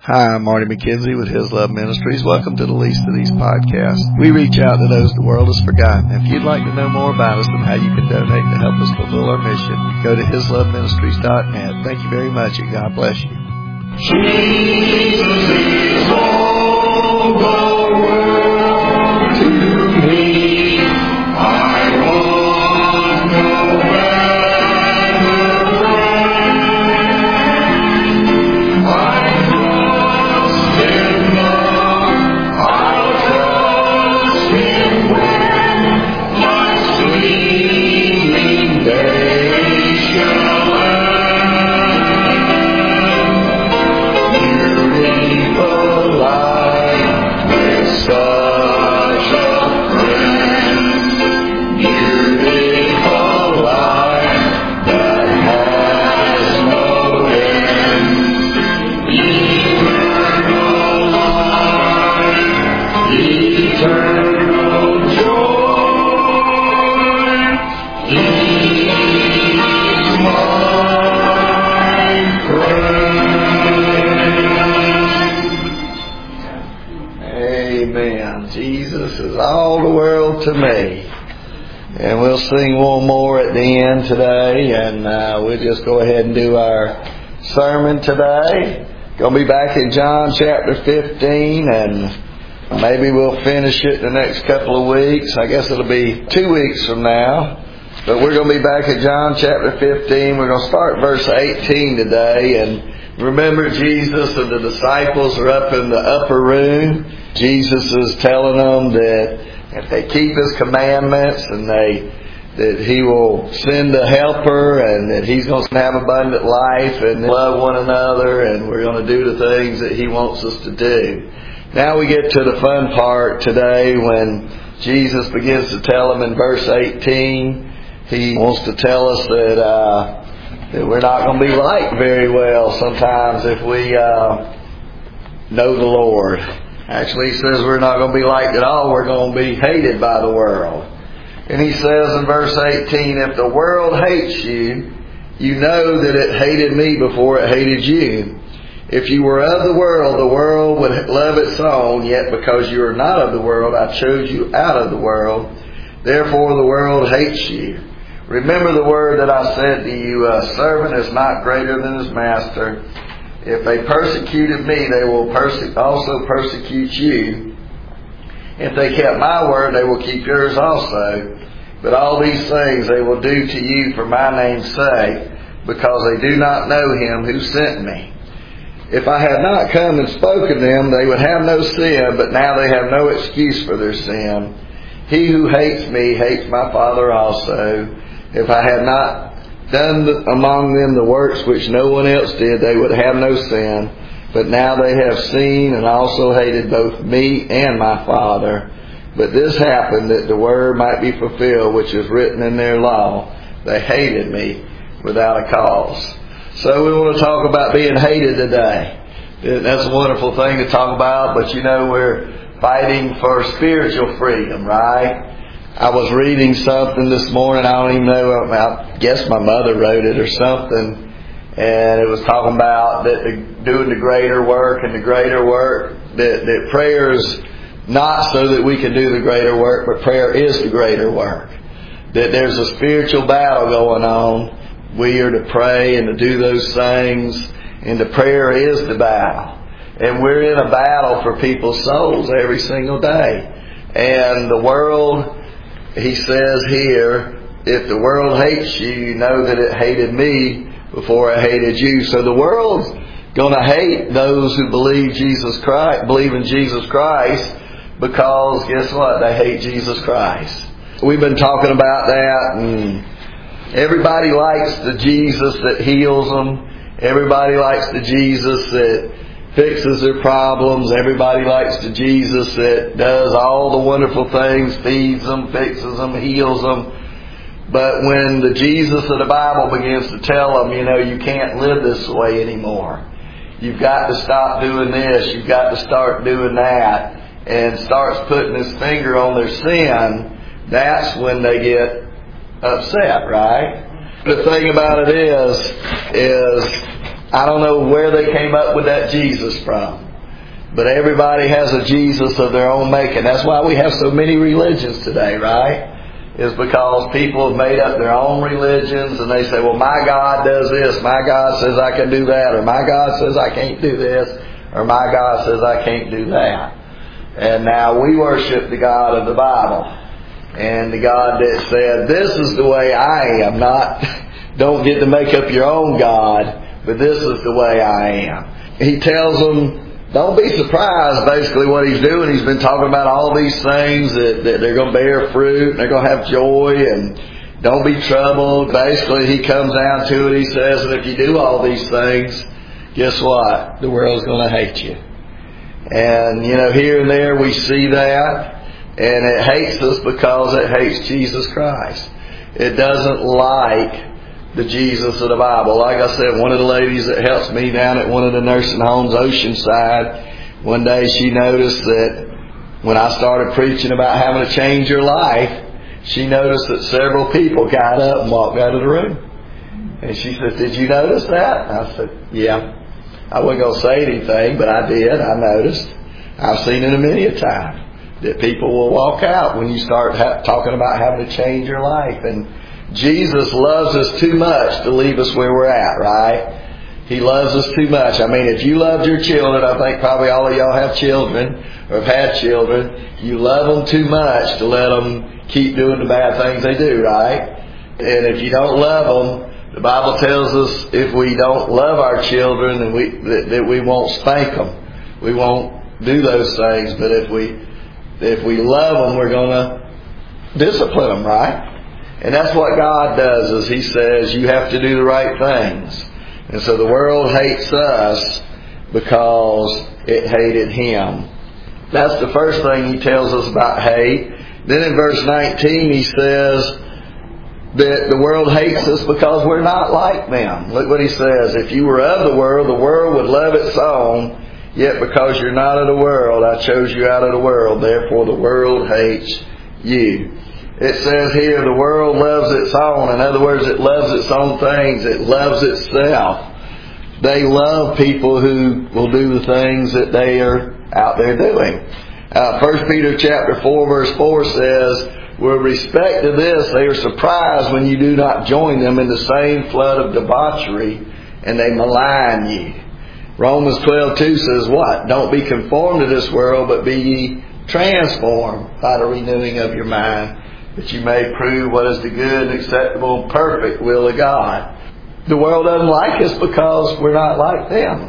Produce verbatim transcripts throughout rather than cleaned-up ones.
Hi, I'm Marty McKenzie with His Love Ministries. Welcome to the Least of These podcasts. We reach out to those the world has forgotten. If you'd like to know more about us and how you can donate to help us fulfill our mission, go to his love ministries dot net. Thank you very much, and God bless you. Jesus is all the world to me. I want no better friend. I trust in love. I'll trust in when my sleeping days shall to me. And we'll sing one more at the end today, and uh, we'll just go ahead and do our sermon today. Going to be back in John chapter fifteen, and maybe we'll finish it the next couple of weeks. I guess it'll be two weeks from now. But we're going to be back at John chapter fifteen. We're going to start verse eighteen today. And remember, Jesus and the disciples are up in the upper room. Jesus is telling them that if they keep His commandments, and they that He will send a helper, and that He's going to have abundant life, and love one another, and we're going to do the things that He wants us to do. Now we get to the fun part today when Jesus begins to tell them in verse eighteen. He wants to tell us that uh, that we're not going to be liked very well sometimes if we uh, know the Lord. Actually, He says we're not going to be liked at all. We're going to be hated by the world. And He says in verse eighteen, if the world hates you, you know that it hated me before it hated you. If you were of the world, the world would love its own. Yet because you are not of the world, I chose you out of the world. Therefore the world hates you. Remember the word that I said to you, a servant is not greater than his master. If they persecuted me, they will perse- also persecute you. If they kept my word, they will keep yours also. But all these things they will do to you for my name's sake, because they do not know Him who sent me. If I had not come and spoken to them, they would have no sin, but now they have no excuse for their sin. He who hates me hates my Father also. If I had not done among them the works which no one else did, they would have no sin. But now they have seen and also hated both me and my Father. But this happened that the word might be fulfilled which is written in their law. They hated me without a cause. So we want to talk about being hated today. That's a wonderful thing to talk about, but you know we're fighting for spiritual freedom, right? I was reading something this morning, I don't even know, I guess my mother wrote it or something, and it was talking about that the, doing the greater work and the greater work, that, that prayer is not so that we can do the greater work, but prayer is the greater work. That there's a spiritual battle going on. We are to pray and to do those things, and the prayer is the battle. And we're in a battle for people's souls every single day. And the world, He says here, if the world hates you, you know that it hated me before it hated you. So the world's going to hate those who believe Jesus Christ, believe in Jesus Christ, because guess what? They hate Jesus Christ. We've been talking about that, and everybody likes the Jesus that heals them. Everybody likes the Jesus that fixes their problems. Everybody likes the Jesus that does all the wonderful things, feeds them, fixes them, heals them. But when the Jesus of the Bible begins to tell them, you know, you can't live this way anymore. You've got to stop doing this. You've got to start doing that. And starts putting His finger on their sin, that's when they get upset, right? The thing about it is, is I don't know where they came up with that Jesus from. But everybody has a Jesus of their own making. That's why we have so many religions today, right? Is because people have made up their own religions and they say, well, my God does this, my God says I can do that, or my God says I can't do this, or my God says I can't do that. And now we worship the God of the Bible. And the God that said, this is the way I am, not, don't get to make up your own God, but this is the way I am. He tells them, don't be surprised, basically, what he's doing. He's been talking about all these things, that, that they're going to bear fruit, and they're going to have joy, and don't be troubled. Basically, he comes down to it. He says, and if you do all these things, guess what? The world's going to hate you. And, you know, here and there we see that, and it hates us because it hates Jesus Christ. It doesn't like the Jesus of the Bible. Like I said, one of the ladies that helps me down at one of the nursing homes, Oceanside, one day she noticed that when I started preaching about having to change your life, she noticed that several people got up and walked out of the room. And she said, did you notice that? And I said, yeah. I wasn't going to say anything, but I did. I noticed. I've seen it a many a time that people will walk out when you start ha- talking about having to change your life. And Jesus loves us too much to leave us where we're at, right? He loves us too much. I mean, if you loved your children, I think probably all of y'all have children or have had children, you love them too much to let them keep doing the bad things they do, right? And if you don't love them, the Bible tells us if we don't love our children, then we, that, that we won't spank them. We won't do those things. But if we, if we love them, we're going to discipline them, right? And that's what God does, is He says you have to do the right things. And so the world hates us because it hated Him. That's the first thing He tells us about hate. Then in verse nineteen He says that the world hates us because we're not like them. Look what He says. If you were of the world, the world would love its own. Yet because you're not of the world, I chose you out of the world. Therefore the world hates you. It says here the world loves its own. In other words, it loves its own things. It loves itself. They love people who will do the things that they are out there doing. Uh, First Peter chapter four verse four says, with respect to this, they are surprised when you do not join them in the same flood of debauchery, and they malign you. Romans twelve two says what? Don't be conformed to this world, but be ye transformed by the renewing of your mind, that you may prove what is the good and acceptable and perfect will of God. The world doesn't like us because we're not like them.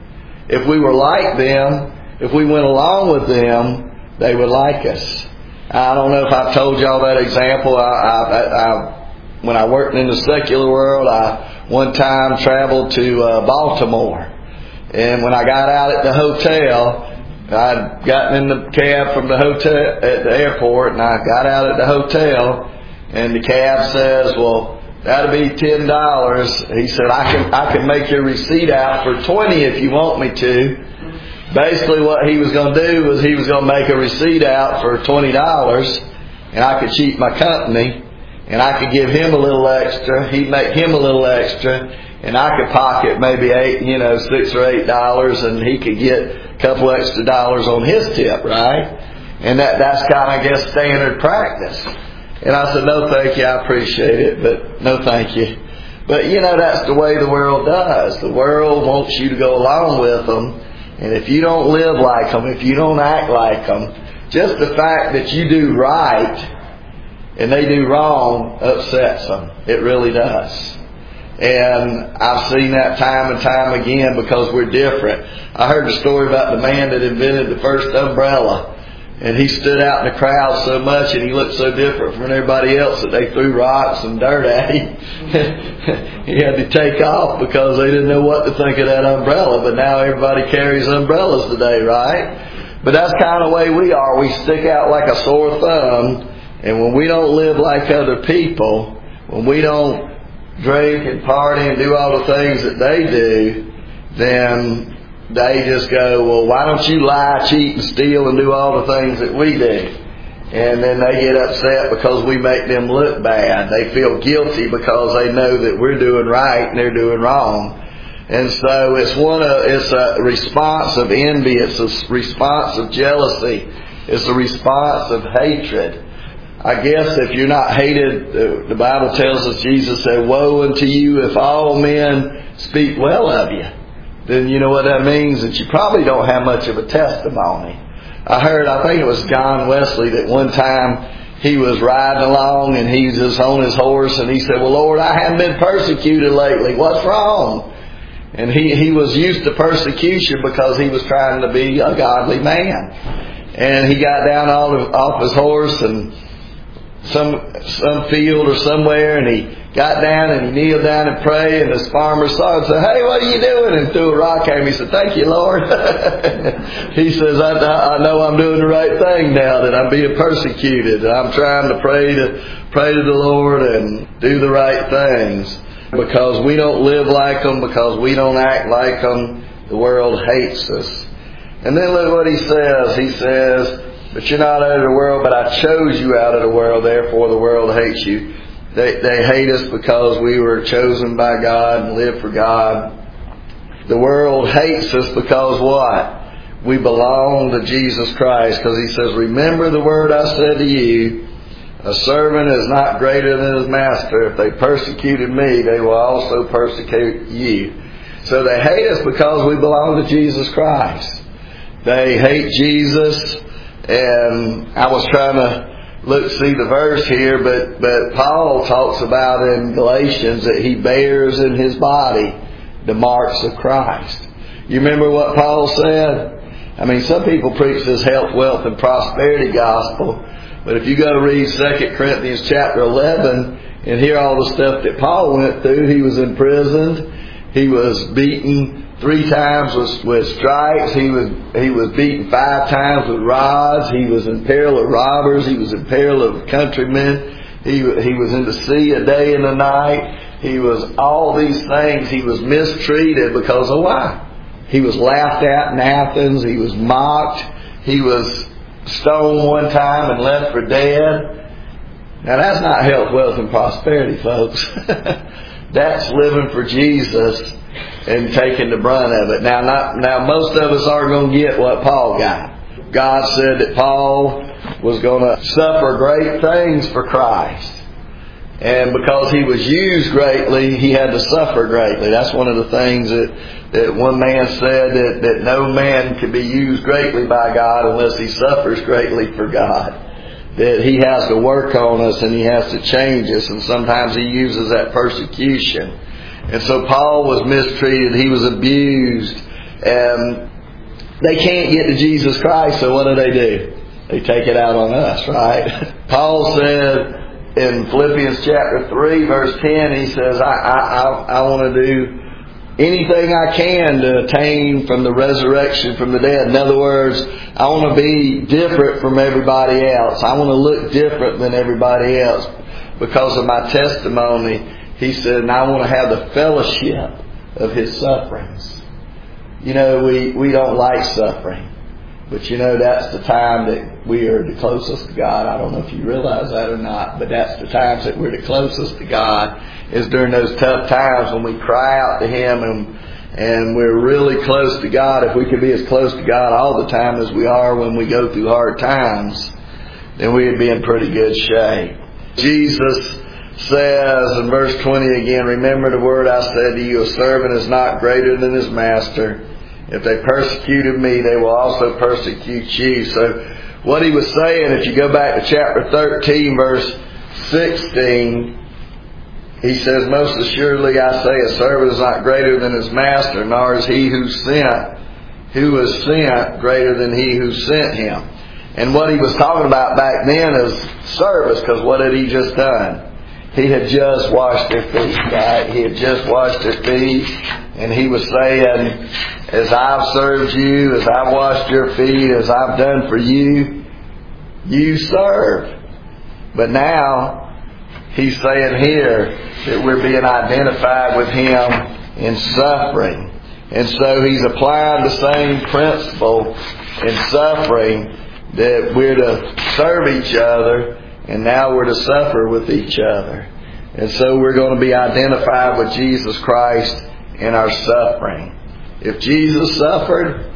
If we were like them, if we went along with them, they would like us. I don't know if I've told y'all that example. I, I, I, when I worked in the secular world, I one time traveled to uh, Baltimore. And when I got out at the hotel, I'd gotten in the cab from the hotel at the airport, and I got out at the hotel, and the cab says, well, that'll be ten dollars. He said, I can I can make your receipt out for twenty if you want me to. Basically what he was going to do was he was going to make a receipt out for twenty dollars, and I could cheat my company, and I could give him a little extra. He'd make him a little extra, and I could pocket maybe eight, you know, six or eight dollars, and he could get a couple extra dollars on his tip, right? And that that's kind of, I guess, standard practice. And I said, no, thank you. I appreciate it, but no, thank you. But you know, that's the way the world does. The world wants you to go along with them. And if you don't live like them, if you don't act like them, just the fact that you do right and they do wrong upsets them. It really does. And I've seen that time and time again because we're different. I heard the story about the man that invented the first umbrella. And he stood out in the crowd so much and he looked so different from everybody else that they threw rocks and dirt at him. He had to take off because they didn't know what to think of that umbrella. But now everybody carries umbrellas today, right? But that's kind of the way we are. We stick out like a sore thumb. And when we don't live like other people, when we don't drink and party and do all the things that they do, then they just go, well, why don't you lie, cheat, and steal and do all the things that we do? And then they get upset because we make them look bad. They feel guilty because they know that we're doing right and they're doing wrong. And so it's one of, it's a response of envy. It's a response of jealousy. It's a response of hatred. I guess if you're not hated, the Bible tells us, Jesus said, woe unto you if all men speak well of you. Then you know what that means? That you probably don't have much of a testimony. I heard, I think it was John Wesley, that one time he was riding along and he's just on his horse and he said, well, Lord, I haven't been persecuted lately. What's wrong? And he, he was used to persecution because he was trying to be a godly man. And he got down off, off his horse and some some field or somewhere, and he got down and he kneeled down and prayed, and this farmer saw it and said, hey, what are you doing? And threw a rock at him. He said, thank you, Lord. He says, I, I know I'm doing the right thing now, that I'm being persecuted. I'm trying to pray to pray to the Lord and do the right things. Because we don't live like them, because we don't act like them, the world hates us. And then look what he says. He says, but you're not out of the world, but I chose you out of the world, therefore the world hates you. They, they hate us because we were chosen by God and live for God. The world hates us because what? We belong to Jesus Christ. Because he says, remember the word I said to you, a servant is not greater than his master. If they persecuted me, they will also persecute you. So they hate us because we belong to Jesus Christ. They hate Jesus. And I was trying to look, see the verse here, but, but Paul talks about in Galatians that he bears in his body the marks of Christ. You remember what Paul said? I mean, some people preach this health, wealth, and prosperity gospel. But if you go to read Second Corinthians chapter eleven and hear all the stuff that Paul went through, he was imprisoned, he was beaten three times with, with stripes, he was he was beaten five times with rods, he was in peril of robbers, he was in peril of countrymen, he he was in the sea a day and a night, he was all these things, he was mistreated because of why? He was laughed at in Athens, he was mocked, he was stoned one time and left for dead. Now that's not health, wealth, and prosperity, folks. That's living for Jesus and taking the brunt of it. Now, not, now most of us aren't going to get what Paul got. God said that Paul was going to suffer great things for Christ. And because he was used greatly, he had to suffer greatly. That's one of the things that, that one man said, that, that no man can be used greatly by God unless he suffers greatly for God. That he has to work on us and he has to change us, and sometimes he uses that persecution. And so Paul was mistreated, he was abused, and they can't get to Jesus Christ, so what do they do? They take it out on us, right? Paul said in Philippians chapter three, verse ten, he says, I, I, I, I want to do anything I can to attain from the resurrection from the dead. In other words, I want to be different from everybody else. I want to look different than everybody else because of my testimony. He said, and I want to have the fellowship of his sufferings. You know, we, we don't like suffering. But you know, that's the time that we are the closest to God. I don't know if you realize that or not, but that's the times that we're the closest to God, is during those tough times when we cry out to him and and we're really close to God. If we could be as close to God all the time as we are when we go through hard times, then we'd be in pretty good shape. Jesus says in verse twenty again, remember the word I said to you, a servant is not greater than his master. If they persecuted me, they will also persecute you. So what he was saying, if you go back to chapter thirteen, verse sixteen, he says, most assuredly I say, a servant is not greater than his master, nor is he who sent, who was sent greater than he who sent him. And what he was talking about back then is service, because what had he just done? He had just washed their feet, right? He had just washed their feet, and he was saying, as I've served you, as I've washed your feet, as I've done for you, you serve. But now, he's saying here that we're being identified with him in suffering. And so he's applying the same principle in suffering, that we're to serve each other, and now we're to suffer with each other. And so we're going to be identified with Jesus Christ in our suffering. If Jesus suffered,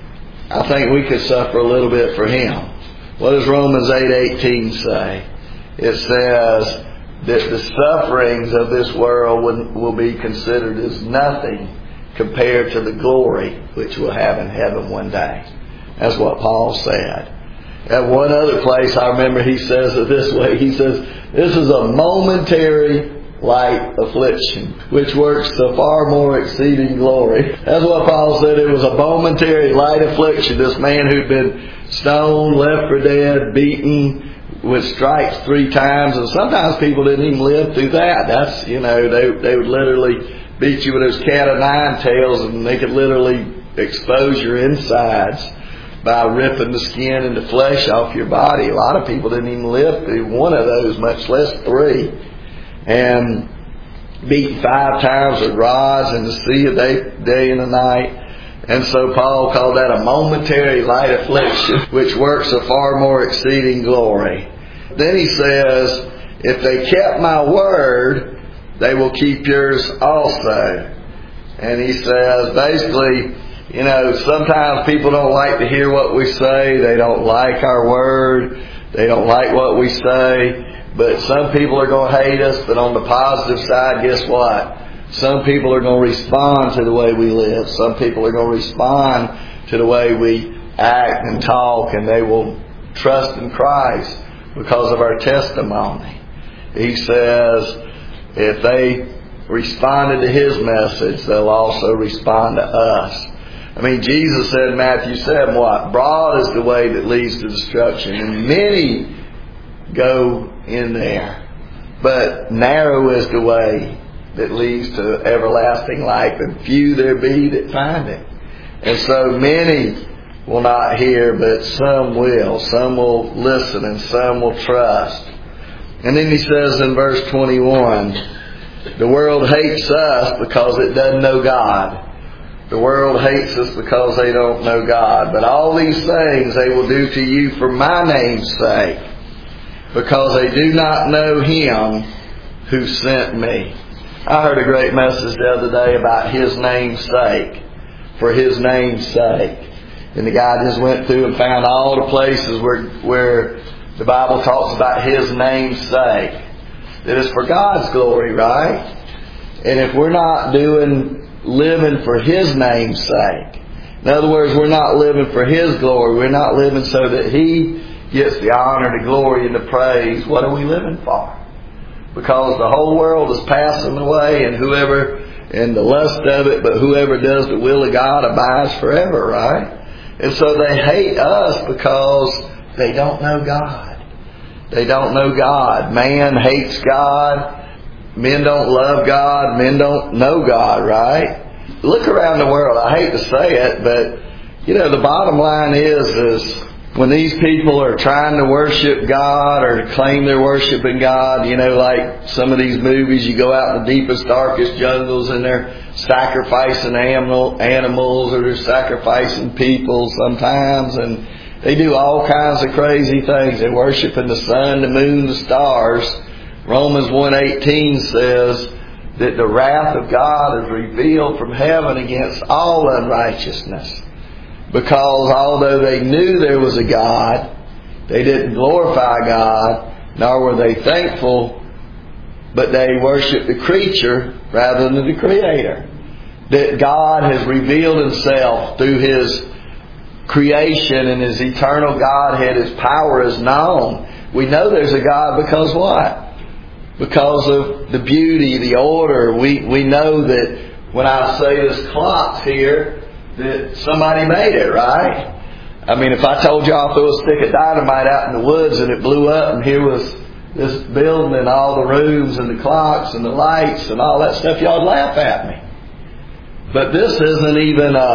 I think we could suffer a little bit for Him. What does Romans eight eighteen say? It says that the sufferings of this world will, will be considered as nothing compared to the glory which we'll have in heaven one day. That's what Paul said. At one other place, I remember he says it this way. He says, this is a momentary light affliction, which works to far more exceeding glory. That's what Paul said. It was a momentary light affliction. This man who'd been stoned, left for dead, beaten with stripes three times. And sometimes people didn't even live through that. That's, you know, they, they would literally beat you with those cat o' nine tails, and they could literally expose your insides by ripping the skin and the flesh off your body. A lot of people didn't even live through one of those, much less three. And beaten five times with rods in the sea a day, day and a night. And so Paul called that a momentary light affliction, which works a far more exceeding glory. Then he says, if they kept my word, they will keep yours also. And he says, basically, you know, sometimes people don't like to hear what we say. They don't like our word. They don't like what we say. But some people are going to hate us. But on the positive side, guess what? Some people are going to respond to the way we live. Some people are going to respond to the way we act and talk. And they will trust in Christ because of our testimony. He says, if they responded to His message, they'll also respond to us. I mean, Jesus said in Matthew seven, what? Broad is the way that leads to destruction, and many go in there. But narrow is the way that leads to everlasting life, and few there be that find it. And so many will not hear, but some will. Some will listen, and some will trust. And then he says in verse twenty-one, the world hates us because it doesn't know God. The world hates us because they don't know God. But all these things they will do to you for my name's sake, because they do not know Him who sent me. I heard a great message the other day about His name's sake. For His name's sake. And the guy just went through and found all the places where, where the Bible talks about His name's sake. That it's for God's glory, right? And if we're not doing, living for His name's sake, in other words, we're not living for His glory, we're not living so that He gets the honor, the glory, and the praise, what are we living for? Because the whole world is passing away, and whoever, and the lust of it, but whoever does the will of God abides forever, right? And so they hate us because they don't know God. They don't know God. Man hates God. Men don't love God. Men don't know God, right? Look around the world. I hate to say it, but, you know, the bottom line is, is when these people are trying to worship God or claim they're worshiping God, you know, like some of these movies, you go out in the deepest, darkest jungles and they're sacrificing animal, animals or they're sacrificing people sometimes, and they do all kinds of crazy things. They're worshiping the sun, the moon, the stars. Romans one eighteen says that the wrath of God is revealed from heaven against all unrighteousness. Because although they knew there was a God, they didn't glorify God, nor were they thankful, but they worshiped the creature rather than the Creator. That God has revealed Himself through His creation and His eternal Godhead. His power is known. We know there's a God because what? Because of the beauty, the order. We we know that when I say this clock's here, that somebody made it, right? I mean, if I told y'all I threw a stick of dynamite out in the woods and it blew up and here was this building and all the rooms and the clocks and the lights and all that stuff, y'all would laugh at me. But this isn't even a,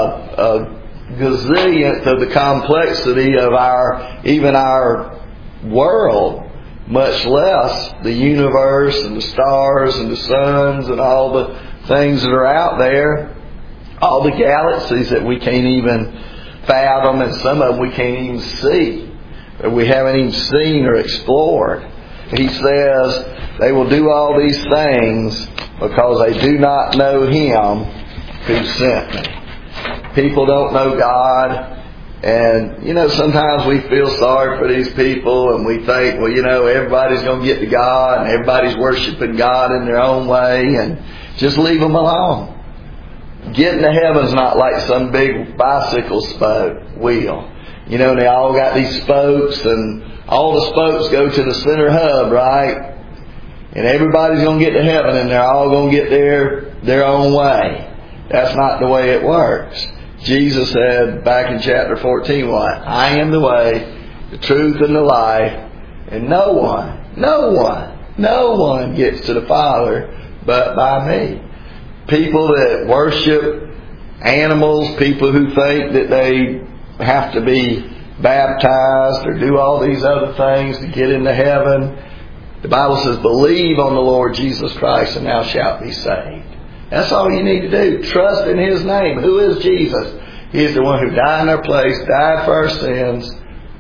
a gazillionth of the complexity of our, even our world, much less the universe and the stars and the suns and all the things that are out there, all the galaxies that we can't even fathom, and some of them we can't even see, or we haven't even seen or explored. He says they will do all these things because they do not know Him who sent me. People don't know God. And, you know, sometimes we feel sorry for these people and we think, well, you know, everybody's going to get to God and everybody's worshiping God in their own way, and just leave them alone. Getting to heaven's not like some big bicycle spoke wheel. You know, they all got these spokes, and all the spokes go to the center hub, right? And everybody's going to get to heaven, and they're all going to get there their own way. That's not the way it works. Jesus said back in chapter fourteen, what? I am the way, the truth, and the life, and no one, no one, no one gets to the Father but by me. People that worship animals, people who think that they have to be baptized or do all these other things to get into heaven. The Bible says, believe on the Lord Jesus Christ and thou shalt be saved. That's all you need to do. Trust in His name. Who is Jesus? He is the one who died in our place, died for our sins.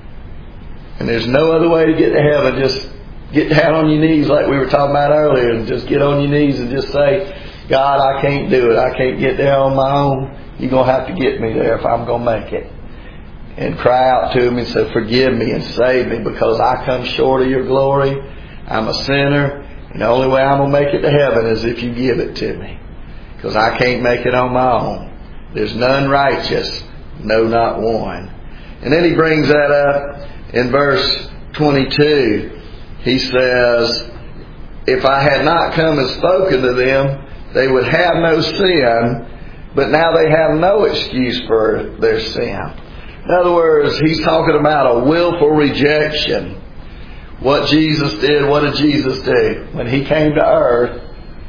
And there's no other way to get to heaven. Just get down on your knees like we were talking about earlier, and just get on your knees and just say, God, I can't do it. I can't get there on my own. You're going to have to get me there if I'm going to make it. And cry out to Him and say, forgive me and save me, because I come short of your glory. I'm a sinner. And the only way I'm going to make it to heaven is if you give it to me. Because I can't make it on my own. There's none righteous, no, not one. And then he brings that up in verse twenty-two. He says, if I had not come and spoken to them, they would have no sin, but now they have no excuse for their sin. In other words, he's talking about a willful rejection. What Jesus did, what did Jesus do? When He came to earth,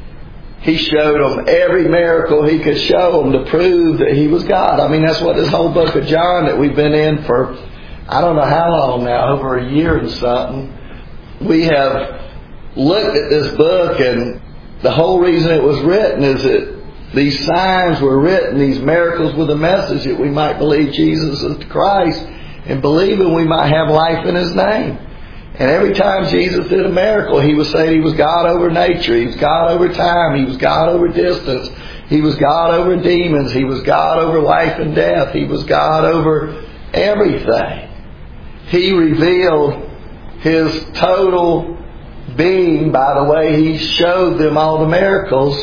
He showed them every miracle He could show them to prove that He was God. I mean, that's what this whole book of John that we've been in for, I don't know how long now, over a year and something. We have looked at this book, and the whole reason it was written is that these signs were written, these miracles with a message that we might believe Jesus is the Christ, and believing we might have life in His name. And every time Jesus did a miracle, He was saying He was God over nature. He was God over time. He was God over distance. He was God over demons. He was God over life and death. He was God over everything. He revealed His total being by the way He showed them all the miracles.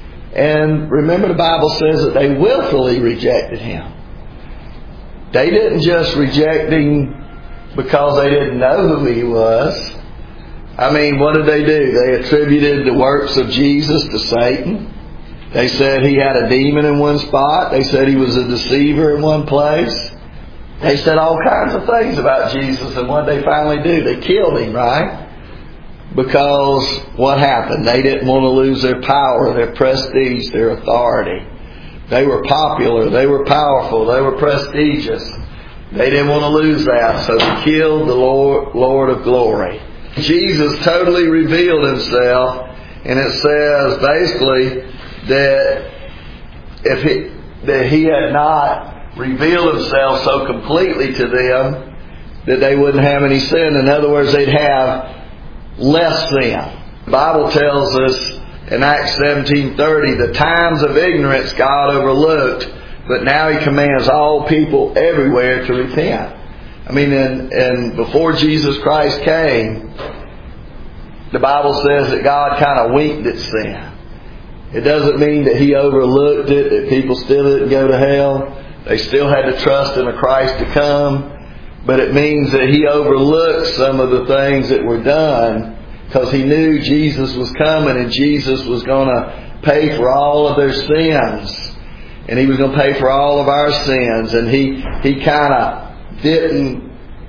And remember, the Bible says that they willfully rejected Him. They didn't just reject Him because they didn't know who He was. I mean, what did they do? They attributed the works of Jesus to Satan. They said He had a demon in one spot. They said He was a deceiver in one place. They said all kinds of things about Jesus, and what did they finally do? They killed Him, right? Because what happened? They didn't want to lose their power, their prestige, their authority. They were popular. They were powerful. They were prestigious. They didn't want to lose that, so they killed the Lord, Lord of glory. Jesus totally revealed Himself, and it says basically that if he, that He had not revealed Himself so completely to them that they wouldn't have any sin. In other words, they'd have less sin. The Bible tells us in Acts seventeen thirty, the times of ignorance God overlooked, but now He commands all people everywhere to repent. I mean, and, and before Jesus Christ came, the Bible says that God kind of winked at sin. It doesn't mean that He overlooked it, that people still didn't go to hell. They still had to trust in a Christ to come. But it means that He overlooked some of the things that were done because He knew Jesus was coming, and Jesus was going to pay for all of their sins. And He was going to pay for all of our sins. And He, he kind of didn't,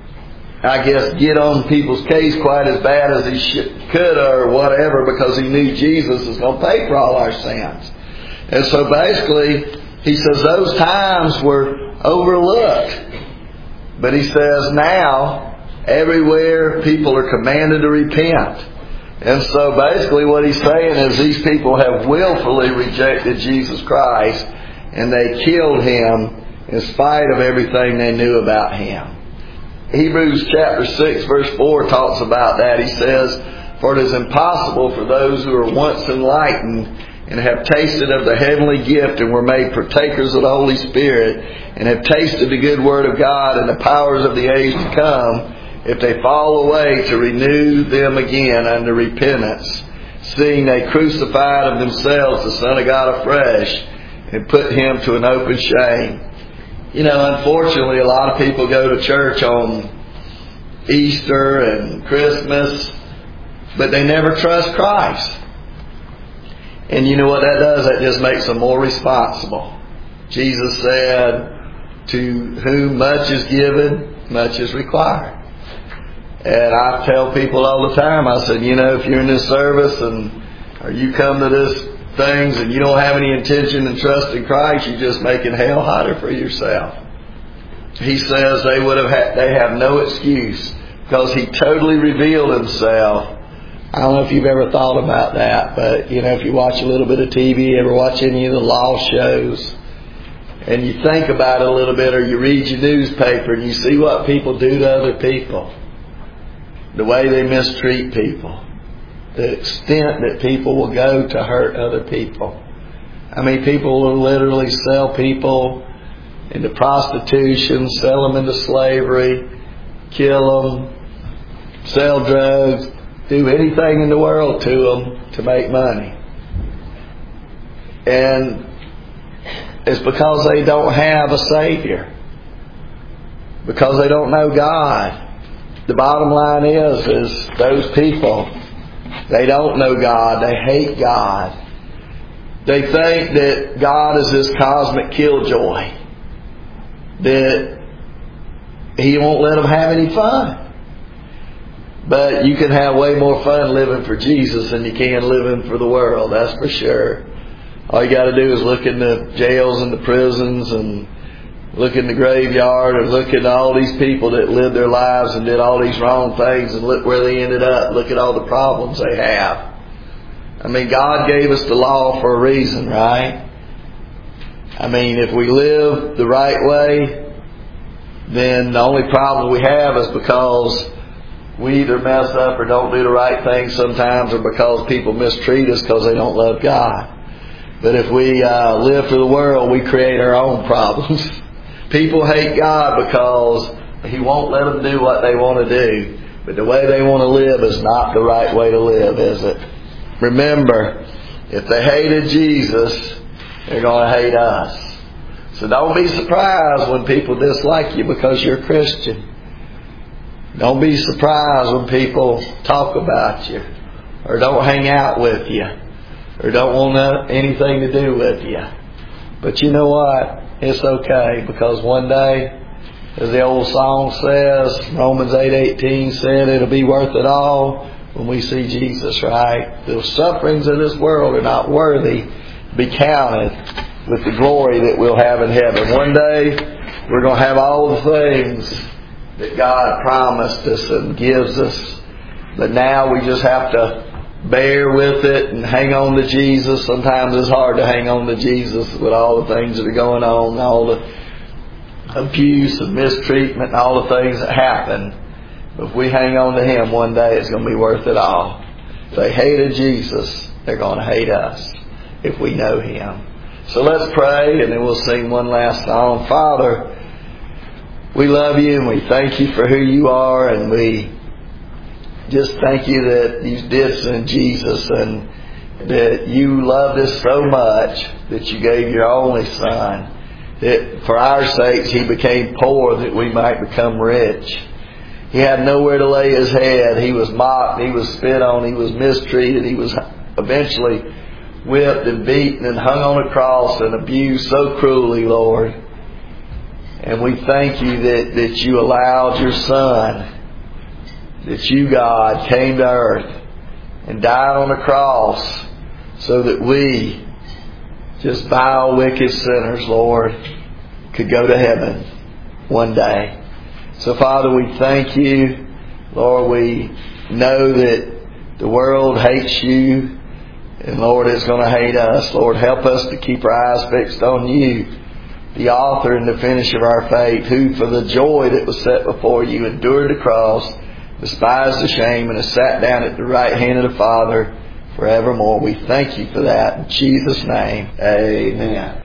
I guess, get on people's case quite as bad as He should, could or whatever, because He knew Jesus was going to pay for all our sins. And so basically, He says those times were overlooked. But He says now, everywhere people are commanded to repent. And so basically what He's saying is these people have willfully rejected Jesus Christ, and they killed Him in spite of everything they knew about Him. Hebrews chapter six verse four talks about that. He says, for it is impossible for those who are once enlightened and have tasted of the heavenly gift and were made partakers of the Holy Spirit and have tasted the good word of God and the powers of the age to come, if they fall away, to renew them again unto repentance, seeing they crucified of themselves the Son of God afresh and put Him to an open shame. You know, unfortunately, a lot of people go to church on Easter and Christmas, but they never trust Christ. And you know what that does? That just makes them more responsible. Jesus said, to whom much is given, much is required. And I tell people all the time, I said, you know, if you're in this service and or you come to this things and you don't have any intention and trust in Christ, you're just making hell hotter for yourself. He says they would have had, they have no excuse because He totally revealed Himself. I don't know if you've ever thought about that, but you know, if you watch a little bit of T V, ever watch any of the law shows, and you think about it a little bit, or you read your newspaper and you see what people do to other people, the way they mistreat people, the extent that people will go to hurt other people. I mean, people will literally sell people into prostitution, sell them into slavery, kill them, sell drugs, do anything in the world to them to make money. And it's because they don't have a Savior. Because they don't know God. The bottom line is, is those people, they don't know God. They hate God. They think that God is this cosmic killjoy, that He won't let them have any fun. But you can have way more fun living for Jesus than you can living for the world, that's for sure. All you got to do is look in the jails and the prisons and look in the graveyard and look at all these people that lived their lives and did all these wrong things and look where they ended up. Look at all the problems they have. I mean, God gave us the law for a reason, right? I mean, if we live the right way, then the only problem we have is because we either mess up or don't do the right thing sometimes, or because people mistreat us because they don't love God. But if we uh, live for the world, we create our own problems. People hate God because He won't let them do what they want to do. But the way they want to live is not the right way to live, is it? Remember, if they hated Jesus, they're going to hate us. So don't be surprised when people dislike you because you're a Christian. Don't be surprised when people talk about you, or don't hang out with you, or don't want anything to do with you. But you know what? It's okay, because one day, as the old song says, Romans eight eighteen said, it'll be worth it all when we see Jesus, right? The sufferings of this world are not worthy to be counted with the glory that we'll have in heaven. One day, we're going to have all the things that God promised us and gives us. But now we just have to bear with it and hang on to Jesus. Sometimes it's hard to hang on to Jesus with all the things that are going on, all the abuse and mistreatment and all the things that happen. But if we hang on to Him, one day it's going to be worth it all. If they hated Jesus, they're going to hate us if we know Him. So let's pray, and then we'll sing one last song. Father, we love You and we thank You for who You are, and we just thank You that You did send Jesus, and that You loved us so much that You gave Your only Son, that for our sakes He became poor that we might become rich. He had nowhere to lay His head. He was mocked, He was spit on, He was mistreated, He was eventually whipped and beaten and hung on a cross and abused so cruelly, Lord. And we thank You that, that You allowed Your Son, that You, God, came to earth and died on a cross so that we, just vile, wicked sinners, Lord, could go to heaven one day. So, Father, we thank You. Lord, we know that the world hates You, and, Lord, it's going to hate us. Lord, help us to keep our eyes fixed on You, the author and the finisher of our faith, who for the joy that was set before You endured the cross, despised the shame, and has sat down at the right hand of the Father, forevermore. We thank you for that. In Jesus' name, amen.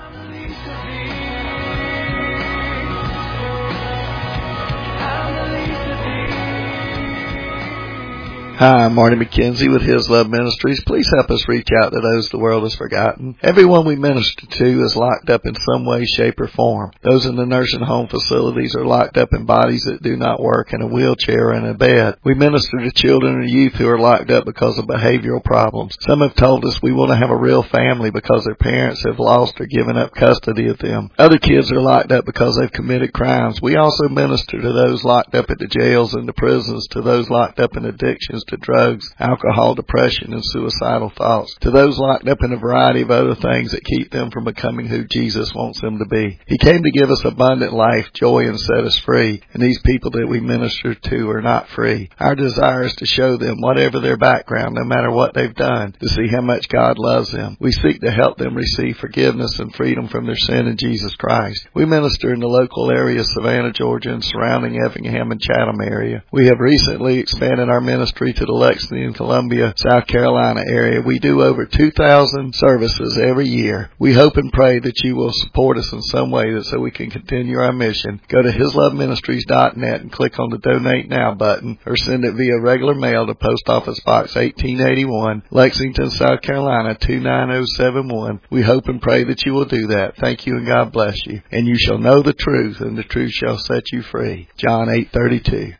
Hi, I'm Marty McKenzie with His Love Ministries. Please help us reach out to those the world has forgotten. Everyone we minister to is locked up in some way, shape, or form. Those in the nursing home facilities are locked up in bodies that do not work, in a wheelchair or in a bed. We minister to children and youth who are locked up because of behavioral problems. Some have told us we want to have a real family because their parents have lost or given up custody of them. Other kids are locked up because they've committed crimes. We also minister to those locked up at the jails and the prisons, to those locked up in addictions to drugs, alcohol, depression, and suicidal thoughts, to those locked up in a variety of other things that keep them from becoming who Jesus wants them to be. He came to give us abundant life, joy, and set us free, and these people that we minister to are not free. Our desire is to show them, whatever their background, no matter what they've done, to see how much God loves them. We seek to help them receive forgiveness and freedom from their sin in Jesus Christ. We minister in the local area of Savannah, Georgia, and surrounding Effingham and Chatham area. We have recently expanded our ministry to the Lexington, Columbia, South Carolina area. We do over two thousand services every year. We hope and pray that you will support us in some way that so we can continue our mission. Go to his love ministries dot net and click on the Donate Now button, or send it via regular mail to Post Office Box eighteen eighty-one, Lexington, South Carolina two nine zero seven one. We hope and pray that you will do that. Thank you and God bless you. And you shall know the truth, and the truth shall set you free. John eight thirty-two.